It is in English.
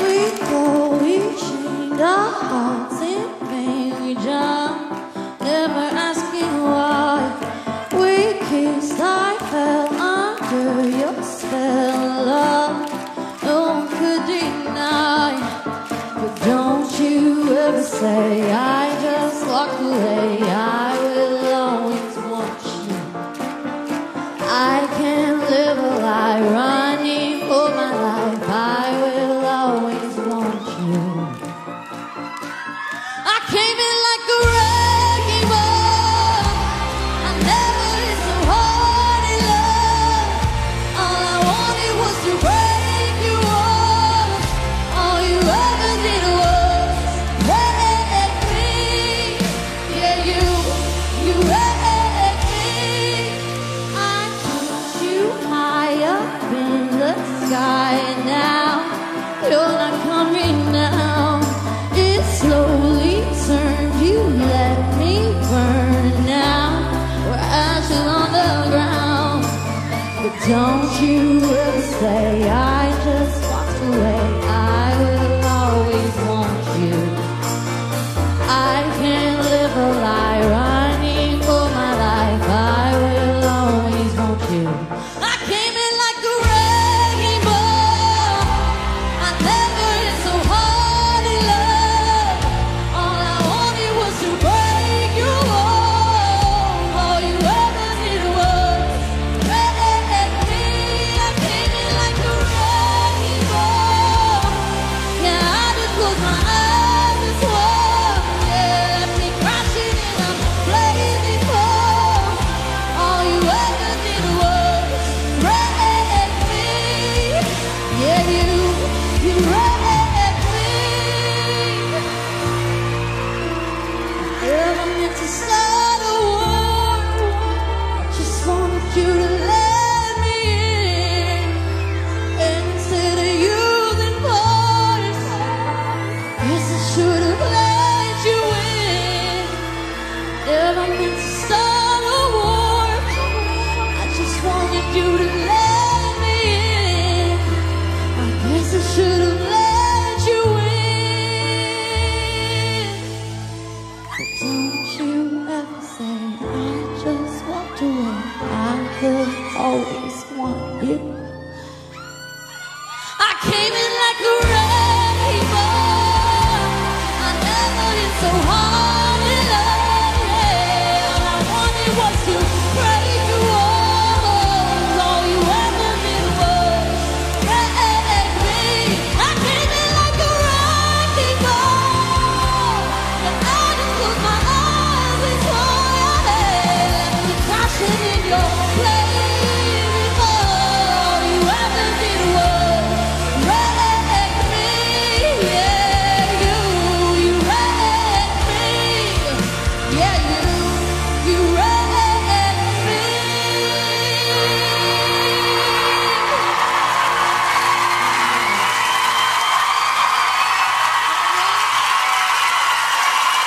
we go, we chained our hearts in vain. We jump, never asking why. We kissed, I fell under your spell of love. No one could deny. But don't you ever say I just walked away. I will always want you. I can't live a lie running for my life. I will always want you. I came in like a wrecking ball. I never did so hard in love. All I wanted was to break you off. All you ever did was wreck me. Yeah, you wrecked me. I put you high up in the sky, and now you're not coming down. It slowly turned, you let me burn. Now we're ashes on the ground. But don't you ever say